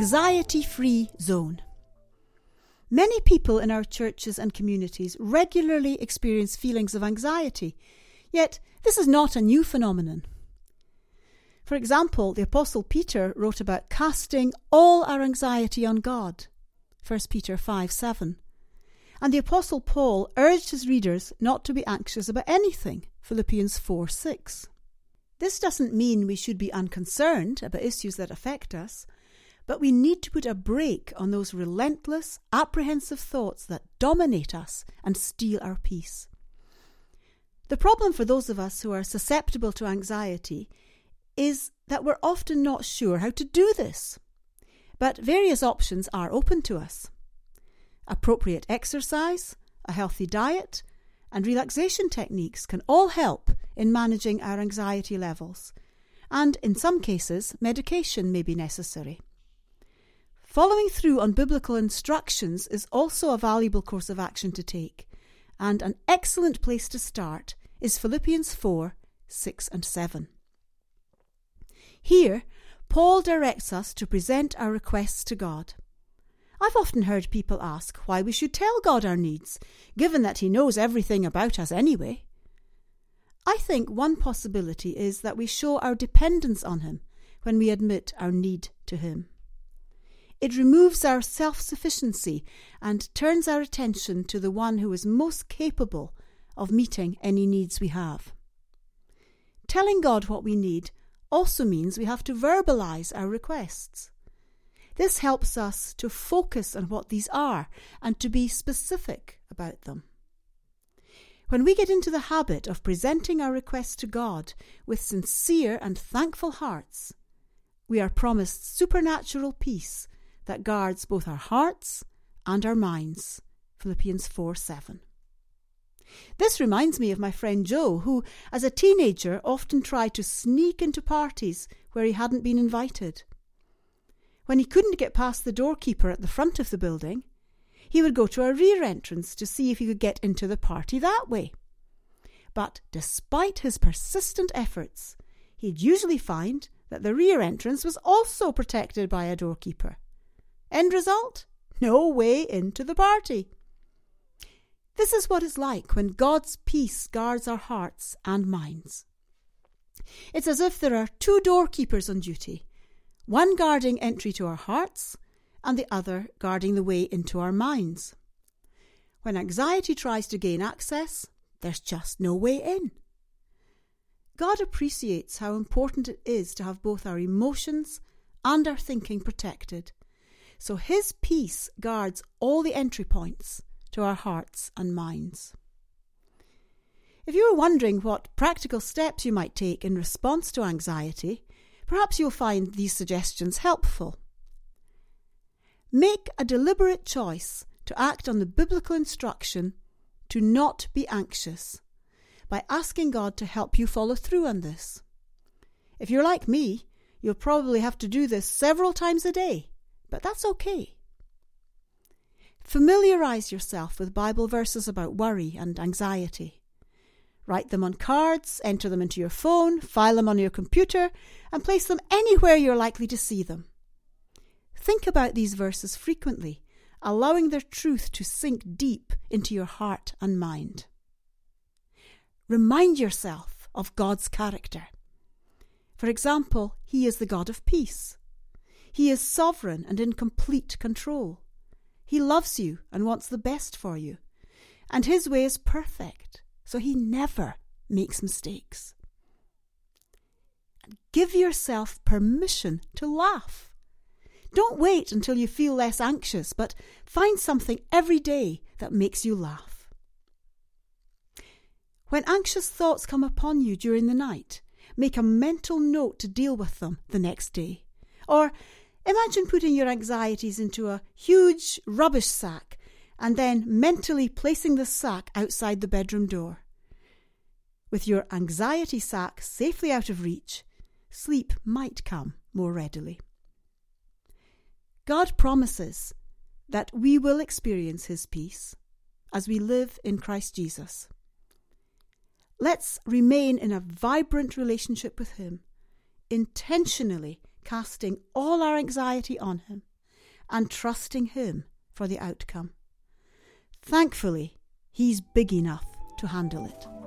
anxiety-free zone. Many people in our churches and communities regularly experience feelings of anxiety, yet this is not a new phenomenon. For example, the Apostle Peter wrote about casting all our anxiety on God, 1 Peter 5:7. And the Apostle Paul urged his readers not to be anxious about anything, Philippians 4:6. This doesn't mean we should be unconcerned about issues that affect us, but we need to put a brake on those relentless, apprehensive thoughts that dominate us and steal our peace. The problem for those of us who are susceptible to anxiety is that we're often not sure how to do this. But various options are open to us. Appropriate exercise, a healthy diet, and relaxation techniques can all help in managing our anxiety levels, and in some cases, medication may be necessary. Following through on biblical instructions is also a valuable course of action to take, and an excellent place to start is Philippians 4:6 and 7. Here, Paul directs us to present our requests to God. I've often heard people ask why we should tell God our needs, given that He knows everything about us anyway. I think one possibility is that we show our dependence on Him when we admit our need to Him. It removes our self-sufficiency and turns our attention to the one who is most capable of meeting any needs we have. Telling God what we need also means we have to verbalize our requests. This helps us to focus on what these are and to be specific about them. When we get into the habit of presenting our requests to God with sincere and thankful hearts, we are promised supernatural peace that guards both our hearts and our minds. Philippians 4:7. This reminds me of my friend Joe, who, as a teenager, often tried to sneak into parties where he hadn't been invited. When he couldn't get past the doorkeeper at the front of the building, he would go to a rear entrance to see if he could get into the party that way. But despite his persistent efforts, he'd usually find that the rear entrance was also protected by a doorkeeper. End result? No way into the party. This is what it's like when God's peace guards our hearts and minds. It's as if there are two doorkeepers on duty, one guarding entry to our hearts and the other guarding the way into our minds. When anxiety tries to gain access, there's just no way in. God appreciates how important it is to have both our emotions and our thinking protected. So His peace guards all the entry points to our hearts and minds. If you are wondering what practical steps you might take in response to anxiety, perhaps you'll find these suggestions helpful. Make a deliberate choice to act on the biblical instruction to not be anxious by asking God to help you follow through on this. If you're like me, you'll probably have to do this several times a day, but that's okay. Familiarize yourself with Bible verses about worry and anxiety. Write them on cards, enter them into your phone, file them on your computer, and place them anywhere you're likely to see them. Think about these verses frequently, allowing their truth to sink deep into your heart and mind. Remind yourself of God's character. For example, He is the God of peace. He is sovereign and in complete control. He loves you and wants the best for you. And His way is perfect, so He never makes mistakes. And give yourself permission to laugh. Don't wait until you feel less anxious, but find something every day that makes you laugh. When anxious thoughts come upon you during the night, make a mental note to deal with them the next day. Or imagine putting your anxieties into a huge rubbish sack and then mentally placing the sack outside the bedroom door. With your anxiety sack safely out of reach, sleep might come more readily. God promises that we will experience His peace as we live in Christ Jesus. Let's remain in a vibrant relationship with Him, intentionally casting all our anxiety on Him and trusting Him for the outcome. Thankfully, He's big enough to handle it.